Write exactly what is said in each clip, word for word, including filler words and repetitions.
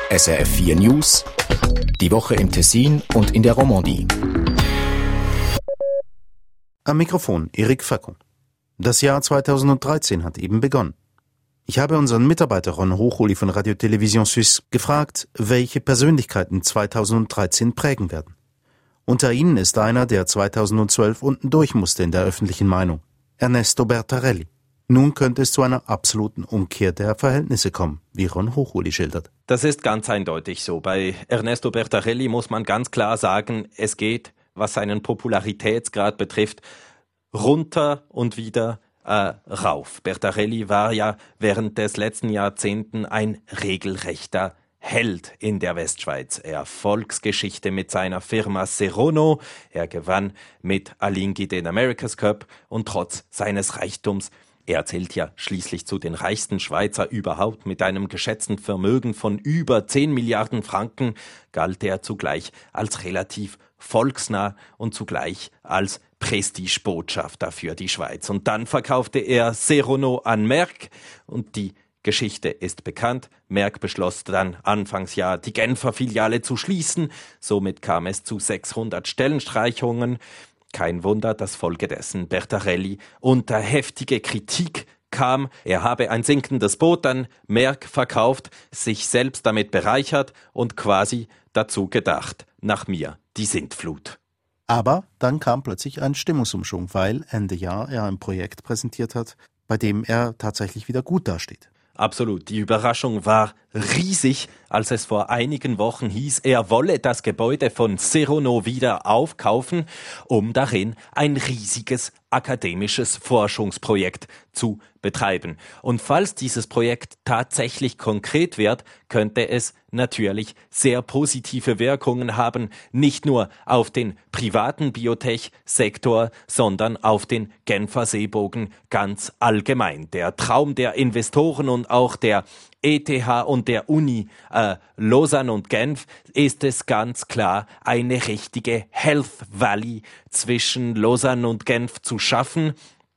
S R F vier News, die Woche im Tessin und in der Romandie. Am Mikrofon Eric Facon. Das Jahr zweitausenddreizehn hat eben begonnen. Ich habe unseren Mitarbeiter Ron Hochuli von Radio Télévision Suisse gefragt, welche Persönlichkeiten zweitausenddreizehn prägen werden. Unter ihnen ist einer, der zweitausendzwölf unten durch musste in der öffentlichen Meinung, Ernesto Bertarelli. Nun könnte es zu einer absoluten Umkehr der Verhältnisse kommen, wie Ron Hochuli schildert. Das ist ganz eindeutig so. Bei Ernesto Bertarelli muss man ganz klar sagen, es geht, was seinen Popularitätsgrad betrifft, runter und wieder äh, rauf. Bertarelli war ja während des letzten Jahrzehnten ein regelrechter Held in der Westschweiz. Erfolgsgeschichte mit seiner Firma Serono. Er gewann mit Alinghi den America's Cup und trotz seines Reichtums, er zählt ja schließlich zu den reichsten Schweizer überhaupt mit einem geschätzten Vermögen von über zehn Milliarden Franken, galt er zugleich als relativ volksnah und zugleich als Prestigebotschafter für die Schweiz. Und dann verkaufte er Serono an Merck und die Geschichte ist bekannt. Merck beschloss dann Anfangsjahr die Genfer Filiale zu schließen. Somit kam es zu sechshundert Stellenstreichungen. Kein Wunder, dass folgedessen Bertarelli unter heftige Kritik kam. Er habe ein sinkendes Boot an Merck verkauft, sich selbst damit bereichert und quasi dazu gedacht, nach mir die Sintflut. Aber dann kam plötzlich ein Stimmungsumschwung, weil Ende Jahr er ein Projekt präsentiert hat, bei dem er tatsächlich wieder gut dasteht. Absolut. Die Überraschung war riesig, als es vor einigen Wochen hieß, er wolle das Gebäude von Serono wieder aufkaufen, um darin ein riesiges akademisches Forschungsprojekt zu betreiben. Und falls dieses Projekt tatsächlich konkret wird, könnte es natürlich sehr positive Wirkungen haben, nicht nur auf den privaten Biotech-Sektor, sondern auf den Genfer Seebogen ganz allgemein. Der Traum der Investoren und auch der E T H und der Uni äh, Lausanne und Genf ist es ganz klar, eine richtige Health Valley zwischen Lausanne und Genf zu schaffen.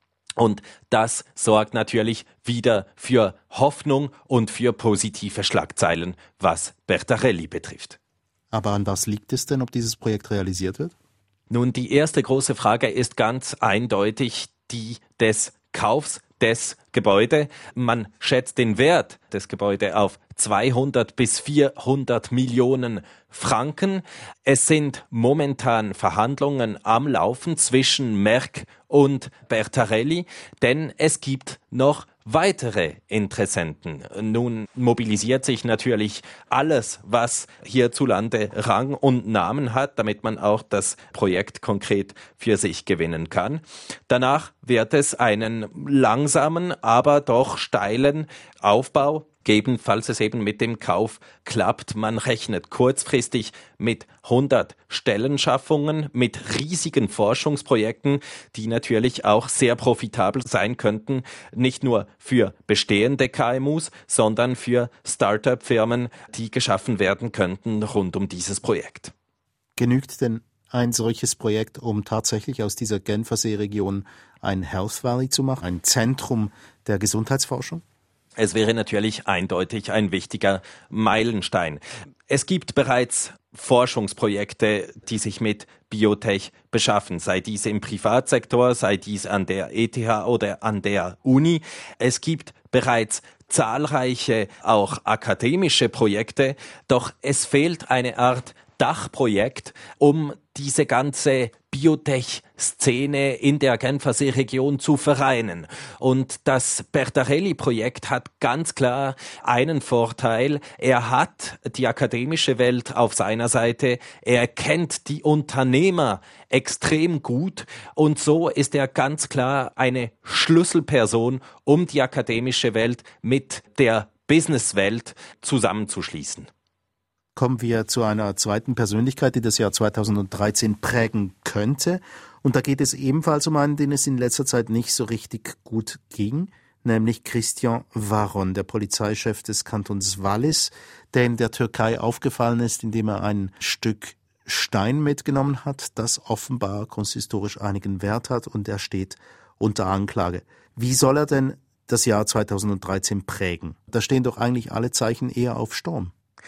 Und das sorgt natürlich wieder für Hoffnung und für positive Schlagzeilen, was Bertarelli betrifft. Aber an was liegt es denn, ob dieses Projekt realisiert wird? Nun, die erste große Frage ist ganz eindeutig die des Kaufs des Gebäude. Man schätzt den Wert des Gebäudes auf zweihundert bis vierhundert Millionen Franken. Es sind momentan Verhandlungen am Laufen zwischen Merck und Bertarelli, denn es gibt noch weitere Interessenten. Nun mobilisiert sich natürlich alles, was hierzulande Rang und Namen hat, damit man auch das Projekt konkret für sich gewinnen kann. Danach wird es einen langsamen, aber doch steilen Aufbau geben, falls es eben mit dem Kauf klappt. Man rechnet kurzfristig mit hundert Stellenschaffungen, mit riesigen Forschungsprojekten, die natürlich auch sehr profitabel sein könnten, nicht nur für bestehende K M Us, sondern für Start-up-Firmen, die geschaffen werden könnten rund um dieses Projekt. Genügt denn ein solches Projekt, um tatsächlich aus dieser Genfer Seeregion ein Health Valley zu machen, ein Zentrum der Gesundheitsforschung? Es wäre natürlich eindeutig ein wichtiger Meilenstein. Es gibt bereits Forschungsprojekte, die sich mit Biotech beschaffen, sei dies im Privatsektor, sei dies an der E T H oder an der Uni. Es gibt bereits zahlreiche auch akademische Projekte, doch es fehlt eine Art Dachprojekt, um diese ganze Biotech-Szene in der Genfer Seeregion zu vereinen. Und das Bertarelli-Projekt hat ganz klar einen Vorteil. Er hat die akademische Welt auf seiner Seite. Er kennt die Unternehmer extrem gut. Und so ist er ganz klar eine Schlüsselperson, um die akademische Welt mit der Businesswelt zusammenzuschließen. Kommen wir zu einer zweiten Persönlichkeit, die das Jahr zweitausenddreizehn prägen könnte. Und da geht es ebenfalls um einen, den es in letzter Zeit nicht so richtig gut ging, nämlich Christian Varron, der Polizeichef des Kantons Wallis, der in der Türkei aufgefallen ist, indem er ein Stück Stein mitgenommen hat, das offenbar kunsthistorisch einigen Wert hat, und er steht unter Anklage. Wie soll er denn das Jahr zweitausenddreizehn prägen? Da stehen doch eigentlich alle Zeichen eher auf Sturm.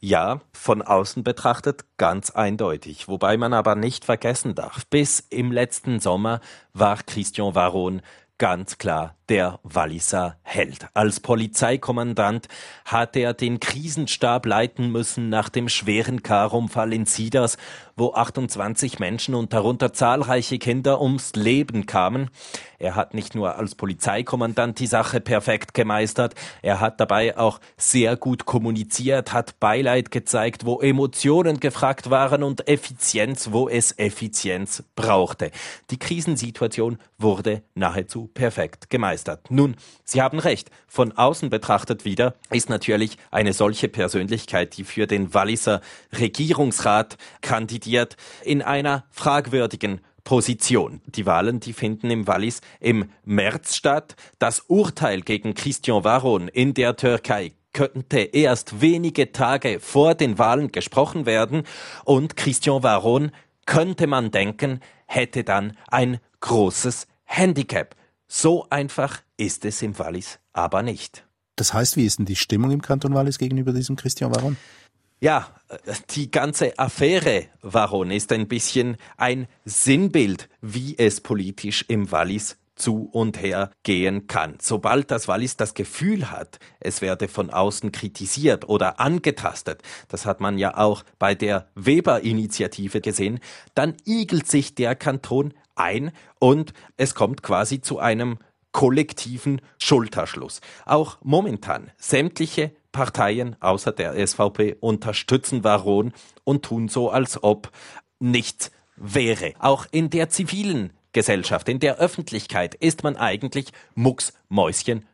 Ja, von außen betrachtet ganz eindeutig. Wobei man aber nicht vergessen darf, bis im letzten Sommer war Christian Varron ganz klar der Walliser Held. Als Polizeikommandant hat er den Krisenstab leiten müssen nach dem schweren Karunfall in Siders, wo achtundzwanzig Menschen und darunter zahlreiche Kinder ums Leben kamen. Er hat nicht nur als Polizeikommandant die Sache perfekt gemeistert, er hat dabei auch sehr gut kommuniziert, hat Beileid gezeigt, wo Emotionen gefragt waren und Effizienz, wo es Effizienz brauchte. Die Krisensituation wurde nahezu perfekt gemeistert. Nun, Sie haben recht, von außen betrachtet wieder ist natürlich eine solche Persönlichkeit, die für den Walliser Regierungsrat kandidiert, in einer fragwürdigen Position. Die Wahlen, die finden im Wallis im März statt. Das Urteil gegen Christian Varron in der Türkei könnte erst wenige Tage vor den Wahlen gesprochen werden und Christian Varron, könnte man denken, hätte dann ein großes Handicap. So einfach ist es im Wallis aber nicht. Das heißt, wie ist denn die Stimmung im Kanton Wallis gegenüber diesem Christian Varron? Ja, die ganze Affäre Varron ist ein bisschen ein Sinnbild, wie es politisch im Wallis zu und her gehen kann. Sobald das Wallis das Gefühl hat, es werde von außen kritisiert oder angetastet, das hat man ja auch bei der Weber-Initiative gesehen, dann igelt sich der Kanton ein und es kommt quasi zu einem kollektiven Schulterschluss. Auch momentan sämtliche Parteien außer der S V P unterstützen Varron und tun so, als ob nichts wäre. Auch in der zivilen Gesellschaft, in der Öffentlichkeit ist man eigentlich mucksmäuschenstill.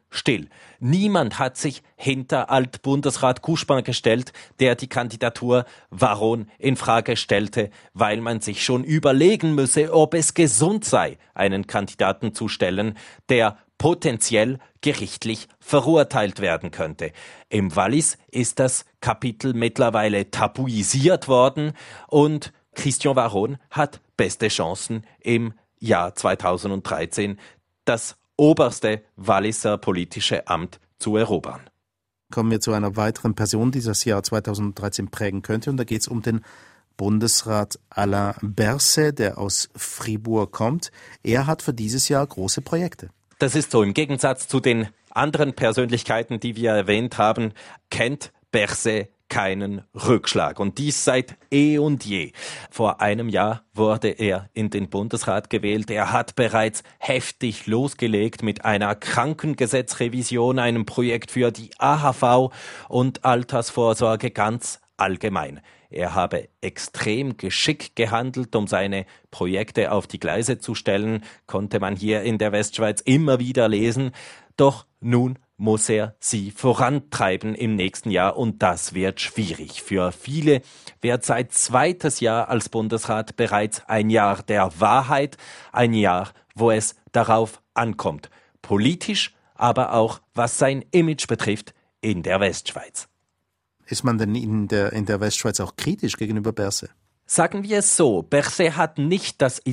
Niemand hat sich hinter Altbundesrat Kuspin gestellt, der die Kandidatur Varron in Frage stellte, weil man sich schon überlegen müsse, ob es gesund sei, einen Kandidaten zu stellen, der potenziell gerichtlich verurteilt werden könnte. Im Wallis ist das Kapitel mittlerweile tabuisiert worden und Christian Varron hat beste Chancen im Jahr zweitausenddreizehn das oberste Walliser politische Amt zu erobern. Kommen wir zu einer weiteren Person, die das Jahr zweitausenddreizehn prägen könnte. Und da geht es um den Bundesrat Alain Berset, der aus Fribourg kommt. Er hat für dieses Jahr große Projekte. Das ist so. Im Gegensatz zu den anderen Persönlichkeiten, die wir erwähnt haben, kennt Berset keinen Rückschlag. Und dies seit eh und je. Vor einem Jahr wurde er in den Bundesrat gewählt. Er hat bereits heftig losgelegt mit einer Krankengesetzrevision, einem Projekt für die A H V und Altersvorsorge ganz allgemein. Er habe extrem geschickt gehandelt, um seine Projekte auf die Gleise zu stellen, konnte man hier in der Westschweiz immer wieder lesen. Doch nun muss er sie vorantreiben im nächsten Jahr und das wird schwierig. Für viele wird sein zweites Jahr als Bundesrat bereits ein Jahr der Wahrheit, ein Jahr, wo es darauf ankommt. Politisch, aber auch was sein Image betrifft in der Westschweiz. Ist man denn in der, in der Westschweiz auch kritisch gegenüber Berset? Sagen wir es so, Berset hat nicht das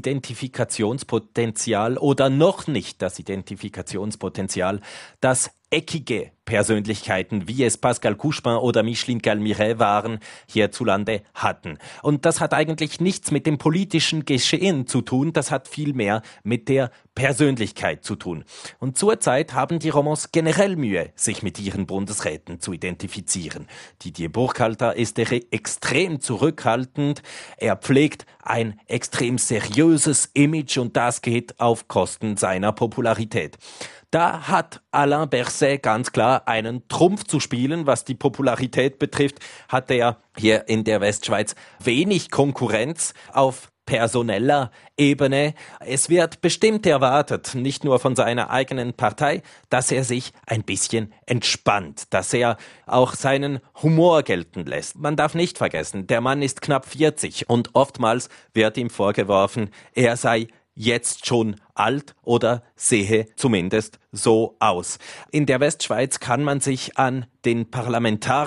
Identifikationspotenzial oder noch nicht das Identifikationspotenzial, das eckige Persönlichkeiten, wie es Pascal Couchepin oder Micheline Galmiret waren, hierzulande hatten. Und das hat eigentlich nichts mit dem politischen Geschehen zu tun, das hat vielmehr mit der Persönlichkeit zu tun. Und zurzeit haben die Romans generell Mühe, sich mit ihren Bundesräten zu identifizieren. Didier Burkhalter ist extrem zurückhaltend, er pflegt ein extrem seriöses Image und das geht auf Kosten seiner Popularität. Da hat Alain Berset ganz klar einen Trumpf zu spielen, was die Popularität betrifft, hat er hier in der Westschweiz wenig Konkurrenz auf personeller Ebene. Es wird bestimmt erwartet, nicht nur von seiner eigenen Partei, dass er sich ein bisschen entspannt, dass er auch seinen Humor gelten lässt. Man darf nicht vergessen, der Mann ist knapp vierzig und oftmals wird ihm vorgeworfen, er sei jetzt schon alt oder sehe zumindest so aus. In der Westschweiz kann man sich an den Parlamentarier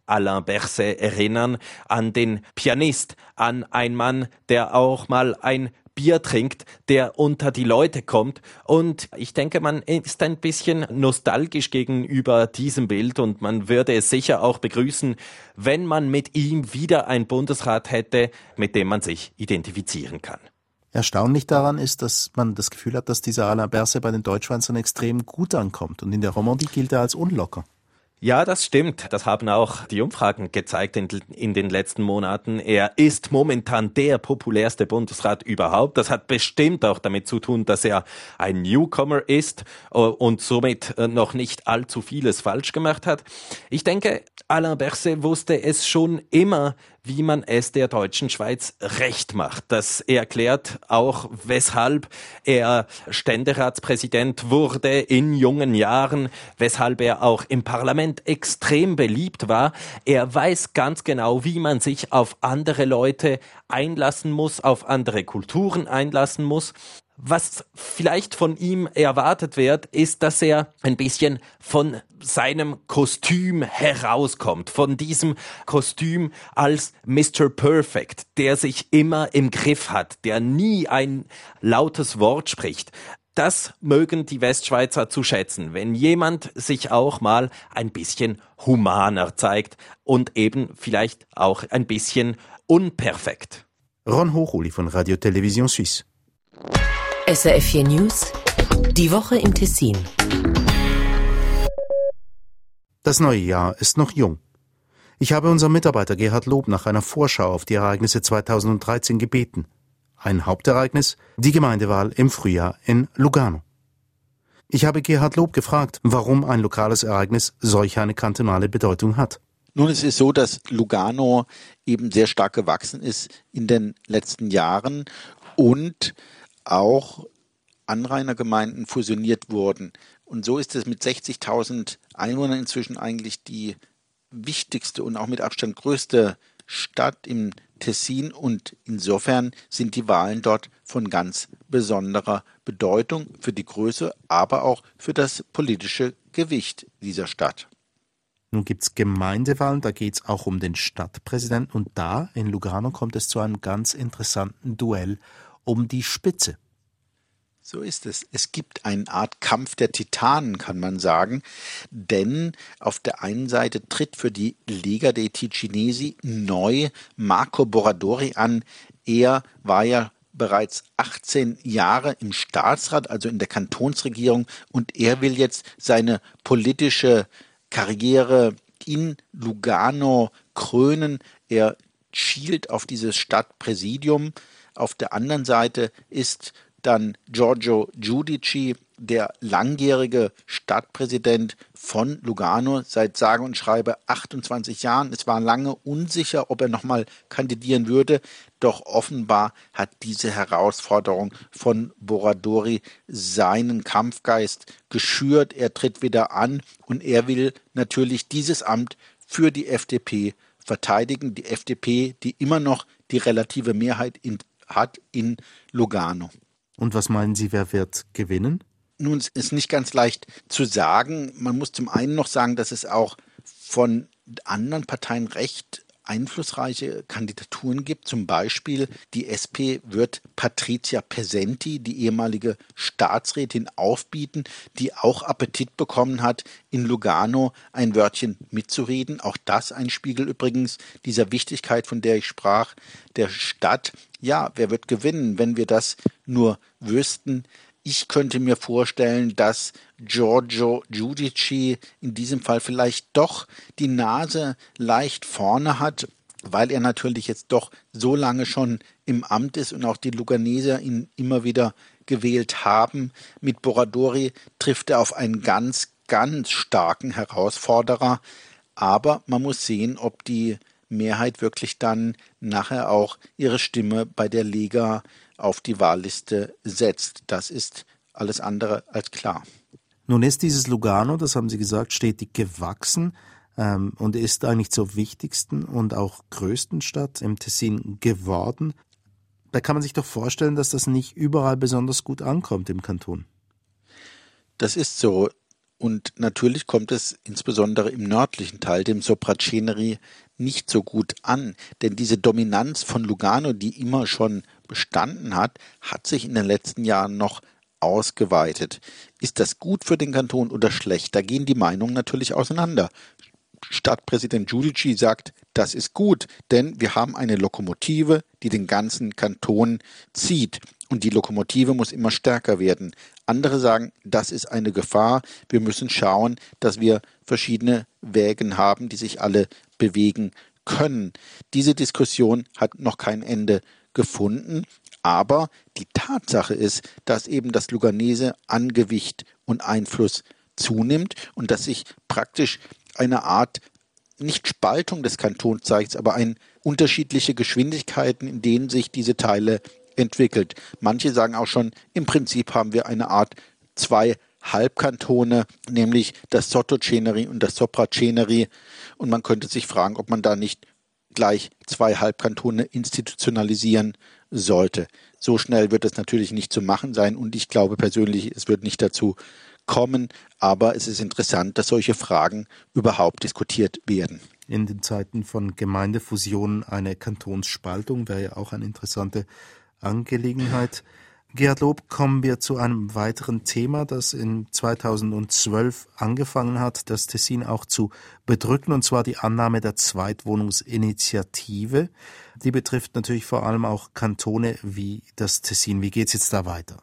Alain Berset erinnern, an den Pianist, an einen Mann, der auch mal ein Bier trinkt, der unter die Leute kommt. Und ich denke, man ist ein bisschen nostalgisch gegenüber diesem Bild und man würde es sicher auch begrüßen, wenn man mit ihm wieder einen Bundesrat hätte, mit dem man sich identifizieren kann. Erstaunlich daran ist, dass man das Gefühl hat, dass dieser Alain Berset bei den Deutschschweizern extrem gut ankommt. Und in der Romandie gilt er als unlocker. Ja, das stimmt. Das haben auch die Umfragen gezeigt in, in den letzten Monaten. Er ist momentan der populärste Bundesrat überhaupt. Das hat bestimmt auch damit zu tun, dass er ein Newcomer ist und somit noch nicht allzu vieles falsch gemacht hat. Ich denke, Alain Berset wusste es schon immer, wie man es der deutschen Schweiz recht macht. Das erklärt auch, weshalb er Ständeratspräsident wurde in jungen Jahren, weshalb er auch im Parlament extrem beliebt war. Er weiß ganz genau, wie man sich auf andere Leute einlassen muss, auf andere Kulturen einlassen muss. Was vielleicht von ihm erwartet wird, ist, dass er ein bisschen von seinem Kostüm herauskommt, von diesem Kostüm als Mister Perfect, der sich immer im Griff hat, der nie ein lautes Wort spricht. Das mögen die Westschweizer zu schätzen, wenn jemand sich auch mal ein bisschen humaner zeigt und eben vielleicht auch ein bisschen unperfekt. Ron Hochuli von Radio Télévision Suisse. S R F vier News, die Woche im Tessin. Das neue Jahr ist noch jung. Ich habe unseren Mitarbeiter Gerhard Lob nach einer Vorschau auf die Ereignisse zweitausenddreizehn gebeten. Ein Hauptereignis, die Gemeindewahl im Frühjahr in Lugano. Ich habe Gerhard Lob gefragt, warum ein lokales Ereignis solch eine kantonale Bedeutung hat. Nun, es ist so, dass Lugano eben sehr stark gewachsen ist in den letzten Jahren und auch Anrainergemeinden fusioniert wurden. Und so ist es mit sechzigtausend Einwohnern inzwischen eigentlich die wichtigste und auch mit Abstand größte Stadt im Tessin. Und insofern sind die Wahlen dort von ganz besonderer Bedeutung für die Größe, aber auch für das politische Gewicht dieser Stadt. Nun gibt es Gemeindewahlen, da geht es auch um den Stadtpräsidenten. Und da in Lugano kommt es zu einem ganz interessanten Duell um die Spitze. So ist es. Es gibt eine Art Kampf der Titanen, kann man sagen, denn auf der einen Seite tritt für die Lega dei Ticinesi neu Marco Boradori an. Er war ja bereits achtzehn Jahre im Staatsrat, also in der Kantonsregierung, und er will jetzt seine politische Karriere in Lugano krönen. Er schielt auf dieses Stadtpräsidium. Auf der anderen Seite ist dann Giorgio Giudici, der langjährige Stadtpräsident von Lugano, seit sage und schreibe achtundzwanzig Jahren. Es war lange unsicher, ob er nochmal kandidieren würde, doch offenbar hat diese Herausforderung von Boradori seinen Kampfgeist geschürt. Er tritt wieder an und er will natürlich dieses Amt für die F D P verteidigen. Die F D P, die immer noch die relative Mehrheit in hat in Lugano. Und was meinen Sie, wer wird gewinnen? Nun, es ist nicht ganz leicht zu sagen. Man muss zum einen noch sagen, dass es auch von anderen Parteien recht einflussreiche Kandidaturen gibt. Zum Beispiel die S P wird Patrizia Pesenti, die ehemalige Staatsrätin, aufbieten, die auch Appetit bekommen hat, in Lugano ein Wörtchen mitzureden. Auch das ein Spiegel übrigens dieser Wichtigkeit, von der ich sprach, der Stadt. Ja, wer wird gewinnen, wenn wir das nur wüssten? Ich könnte mir vorstellen, dass Giorgio Giudici in diesem Fall vielleicht doch die Nase leicht vorne hat, weil er natürlich jetzt doch so lange schon im Amt ist und auch die Luganeser ihn immer wieder gewählt haben. Mit Boradori trifft er auf einen ganz, ganz starken Herausforderer. Aber man muss sehen, ob die Mehrheit wirklich dann nachher auch ihre Stimme bei der Lega auf die Wahlliste setzt. Das ist alles andere als klar. Nun ist dieses Lugano, das haben Sie gesagt, stetig gewachsen ähm, und ist eigentlich zur wichtigsten und auch größten Stadt im Tessin geworden. Da kann man sich doch vorstellen, dass das nicht überall besonders gut ankommt im Kanton. Das ist so. Und natürlich kommt es insbesondere im nördlichen Teil, dem Sopraceneri, nicht so gut an. Denn diese Dominanz von Lugano, die immer schon bestanden hat, hat sich in den letzten Jahren noch ausgeweitet. Ist das gut für den Kanton oder schlecht? Da gehen die Meinungen natürlich auseinander. Stadtpräsident Giudici sagt, das ist gut, denn wir haben eine Lokomotive, die den ganzen Kanton zieht. Und die Lokomotive muss immer stärker werden. Andere sagen, das ist eine Gefahr. Wir müssen schauen, dass wir verschiedene Wägen haben, die sich alle bewegen können. Diese Diskussion hat noch kein Ende gefunden. Aber die Tatsache ist, dass eben das Luganese an Gewicht und Einfluss zunimmt und dass sich praktisch eine Art, nicht Spaltung des Kantons zeigt, aber ein unterschiedliche Geschwindigkeiten, in denen sich diese Teile entwickelt. Manche sagen auch schon, im Prinzip haben wir eine Art zwei Halbkantone, nämlich das Sottoceneri und das Sopraceneri. Und man könnte sich fragen, ob man da nicht gleich zwei Halbkantone institutionalisieren sollte. So schnell wird es natürlich nicht zu machen sein und ich glaube persönlich, es wird nicht dazu kommen, aber es ist interessant, dass solche Fragen überhaupt diskutiert werden. In den Zeiten von Gemeindefusionen eine Kantonsspaltung wäre ja auch eine interessante Angelegenheit. Gerhard Lob, kommen wir zu einem weiteren Thema, das in zweitausendzwölf angefangen hat, das Tessin auch zu bedrücken, und zwar die Annahme der Zweitwohnungsinitiative. Die betrifft natürlich vor allem auch Kantone wie das Tessin. Wie geht es jetzt da weiter?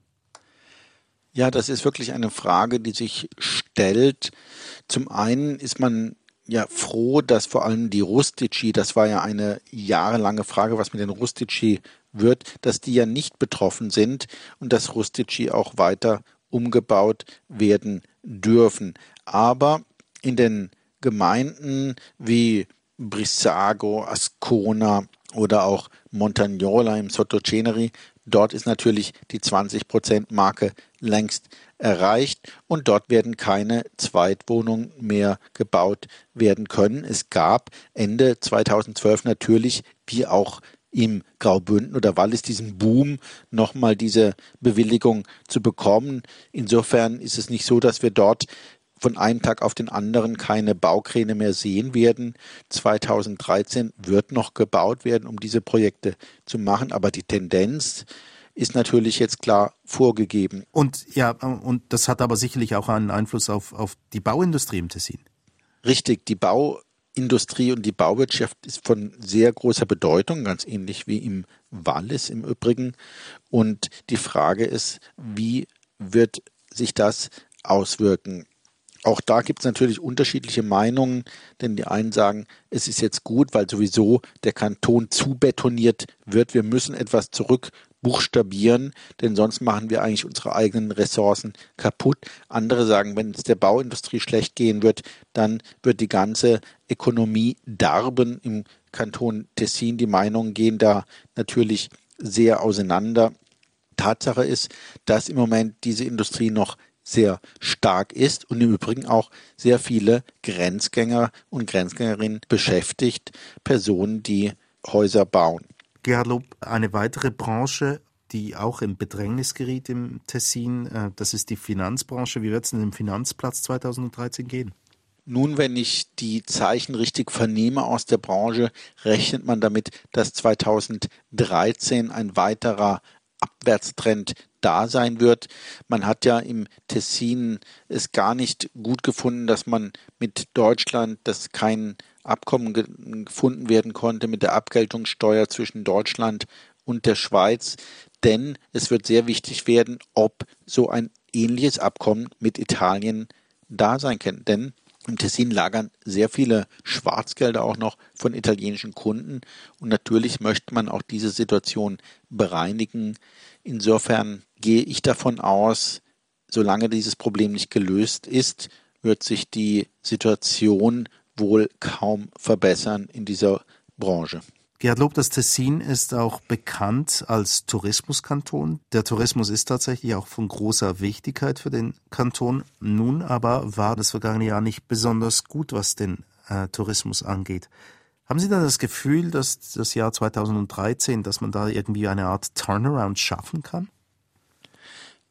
Ja, das ist wirklich eine Frage, die sich stellt. Zum einen ist man ja froh, dass vor allem die Rustici, das war ja eine jahrelange Frage, was mit den Rustici wird, dass die ja nicht betroffen sind und dass Rustici auch weiter umgebaut werden dürfen. Aber in den Gemeinden wie Brissago, Ascona oder auch Montagnola im Sottoceneri, dort ist natürlich die zwanzig Prozent Marke längst erreicht und dort werden keine Zweitwohnungen mehr gebaut werden können. Es gab Ende zweitausendzwölf natürlich, wie auch im Graubünden oder Wallis, diesen Boom, nochmal diese Bewilligung zu bekommen. Insofern ist es nicht so, dass wir dort von einem Tag auf den anderen keine Baukräne mehr sehen werden. zweitausenddreizehn wird noch gebaut werden, um diese Projekte zu machen, aber die Tendenz ist natürlich jetzt klar vorgegeben. Und ja, und das hat aber sicherlich auch einen Einfluss auf, auf die Bauindustrie im Tessin. Richtig, die Bauindustrie und die Bauwirtschaft ist von sehr großer Bedeutung, ganz ähnlich wie im Wallis im Übrigen. Und die Frage ist, wie wird sich das auswirken? Auch da gibt es natürlich unterschiedliche Meinungen, denn die einen sagen, es ist jetzt gut, weil sowieso der Kanton zu betoniert wird. Wir müssen etwas zurückbuchstabieren, denn sonst machen wir eigentlich unsere eigenen Ressourcen kaputt. Andere sagen, wenn es der Bauindustrie schlecht gehen wird, dann wird die ganze Ökonomie darben im Kanton Tessin. Die Meinungen gehen da natürlich sehr auseinander. Tatsache ist, dass im Moment diese Industrie noch sehr stark ist und im Übrigen auch sehr viele Grenzgänger und Grenzgängerinnen beschäftigt, Personen, die Häuser bauen. Gerhard Lob, eine weitere Branche, die auch in Bedrängnis geriet im Tessin, das ist die Finanzbranche. Wie wird es denn im Finanzplatz zweitausenddreizehn gehen? Nun, wenn ich die Zeichen richtig vernehme aus der Branche, rechnet man damit, dass zweitausenddreizehn ein weiterer Abwärtstrend da sein wird. Man hat ja im Tessin es gar nicht gut gefunden, dass man mit Deutschland, dass kein Abkommen ge- gefunden werden konnte mit der Abgeltungssteuer zwischen Deutschland und der Schweiz, denn es wird sehr wichtig werden, ob so ein ähnliches Abkommen mit Italien da sein kann. Denn im Tessin lagern sehr viele Schwarzgelder auch noch von italienischen Kunden und natürlich möchte man auch diese Situation bereinigen. Insofern gehe ich davon aus, solange dieses Problem nicht gelöst ist, wird sich die Situation wohl kaum verbessern in dieser Branche. Gerhard Lob, das Tessin ist auch bekannt als Tourismuskanton. Der Tourismus ist tatsächlich auch von großer Wichtigkeit für den Kanton. Nun aber war das vergangene Jahr nicht besonders gut, was den äh, Tourismus angeht. Haben Sie dann das Gefühl, dass das Jahr zweitausenddreizehn, dass man da irgendwie eine Art Turnaround schaffen kann?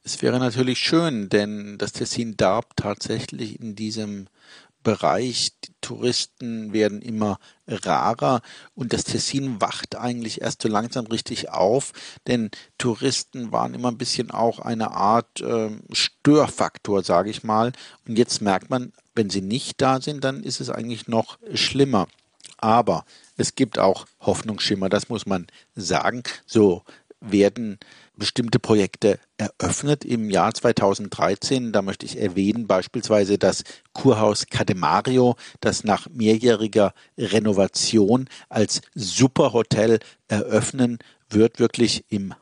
Es wäre natürlich schön, denn das Tessin darb tatsächlich in diesem Bereich. Die Touristen werden immer rarer und das Tessin wacht eigentlich erst so langsam richtig auf, denn Touristen waren immer ein bisschen auch eine Art äh, Störfaktor, sage ich mal. Und jetzt merkt man, wenn sie nicht da sind, dann ist es eigentlich noch schlimmer. Aber es gibt auch Hoffnungsschimmer, das muss man sagen. So werden bestimmte Projekte eröffnet im Jahr zweitausenddreizehn. Da möchte ich erwähnen beispielsweise das Kurhaus Cademario, das nach mehrjähriger Renovation als Superhotel eröffnen wird, wirklich im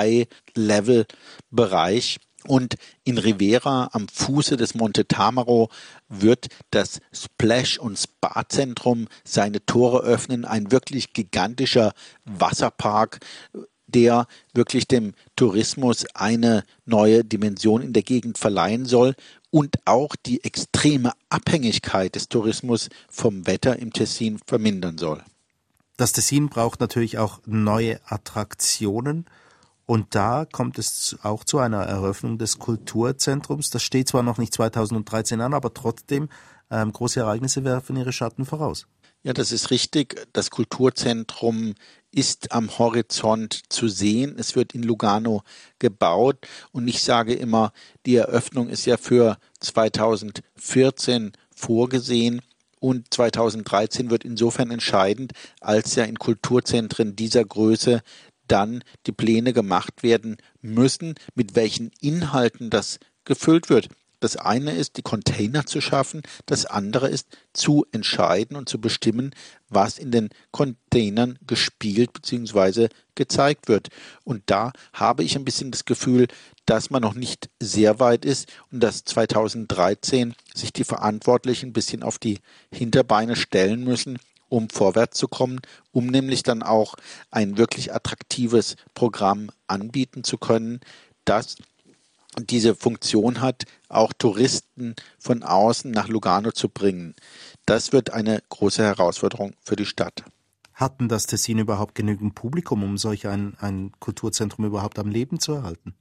High-Level-Bereich. Und in Rivera am Fuße des Monte Tamaro wird das Splash- und Spa-Zentrum seine Tore öffnen, ein wirklich gigantischer Wasserpark, der wirklich dem Tourismus eine neue Dimension in der Gegend verleihen soll und auch die extreme Abhängigkeit des Tourismus vom Wetter im Tessin vermindern soll. Das Tessin braucht natürlich auch neue Attraktionen und da kommt es auch zu einer Eröffnung des Kulturzentrums. Das steht zwar noch nicht zweitausenddreizehn an, aber trotzdem ähm, große Ereignisse werfen ihre Schatten voraus. Ja, das ist richtig. Das Kulturzentrum ist am Horizont zu sehen. Es wird in Lugano gebaut und ich sage immer, die Eröffnung ist ja für zweitausendvierzehn vorgesehen und zweitausenddreizehn wird insofern entscheidend, als ja in Kulturzentren dieser Größe dann die Pläne gemacht werden müssen, mit welchen Inhalten das gefüllt wird. Das eine ist, die Container zu schaffen, das andere ist, zu entscheiden und zu bestimmen, was in den Containern gespielt bzw. gezeigt wird. Und da habe ich ein bisschen das Gefühl, dass man noch nicht sehr weit ist und dass zweitausenddreizehn sich die Verantwortlichen ein bisschen auf die Hinterbeine stellen müssen, um vorwärts zu kommen, um nämlich dann auch ein wirklich attraktives Programm anbieten zu können, das diese Funktion hat, auch Touristen von außen nach Lugano zu bringen. Das wird eine große Herausforderung für die Stadt. Hatten das Tessin überhaupt genügend Publikum, um solch ein, ein Kulturzentrum überhaupt am Leben zu erhalten?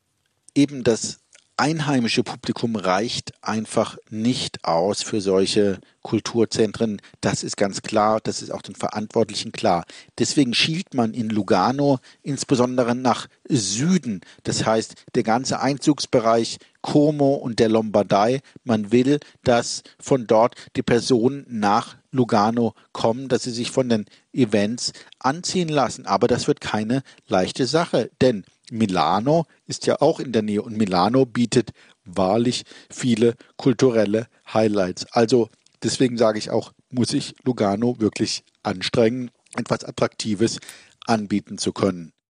Eben das einheimische Publikum reicht einfach nicht aus für solche Kulturzentren. Das ist ganz klar, das ist auch den Verantwortlichen klar. Deswegen schielt man in Lugano insbesondere nach Süden. Das heißt, der ganze Einzugsbereich Como und der Lombardei. Man will, dass von dort die Personen nach Lugano kommen, dass sie sich von den Events anziehen lassen. Aber das wird keine leichte Sache, denn Milano ist ja auch in der Nähe und Milano bietet wahrlich viele kulturelle Highlights. Also deswegen sage ich auch, muss sich Lugano wirklich anstrengen, etwas Attraktives anbieten zu können.